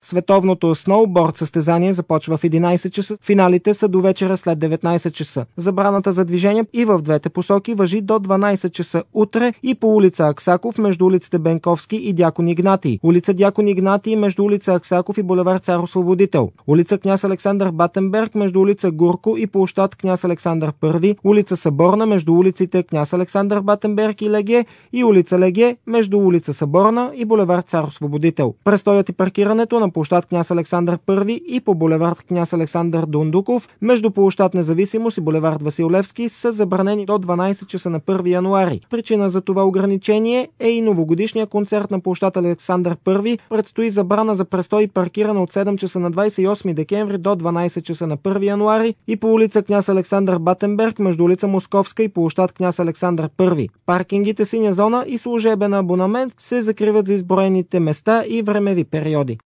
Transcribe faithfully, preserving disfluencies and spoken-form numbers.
Световното сноуборд състезание започва в единайсет часа. Финалите са до вечера след деветнайсет часа. Забраната за движение и в двете посоки важи до дванайсет часа утре и по улица Аксаков между улиците Бенковски и Дякон Игнатий, улица Дякон Игнатий между улица Аксаков и булевард Цар Освободител, улица Княз Александър Батенберг между улица Гурко и площад Княз Александър първи, улица Съборна между улиците Княз Александър Батенберг и Леге и улица Леге между улица Съборна и булевард Цар Освободител. Престоят и паркирането на площад Княз Александър първи и по булевард Княз Александър Дундуков между площад Независимост и булевард Васил Левски са забранени до дванайсет часа на първи януари. Причина за това ограничение е и новогодишния концерт на площад Александър първи. Предстои забрана за престой и паркиране от седем часа на двайсет и осми декември до дванайсет часа на първи януари и по улица Княз Александър Батенберг между улица Московска и площад Княз Александър първи. Паркингите синя зона и служебен абонамент се закриват за изброените места и времеви периоди.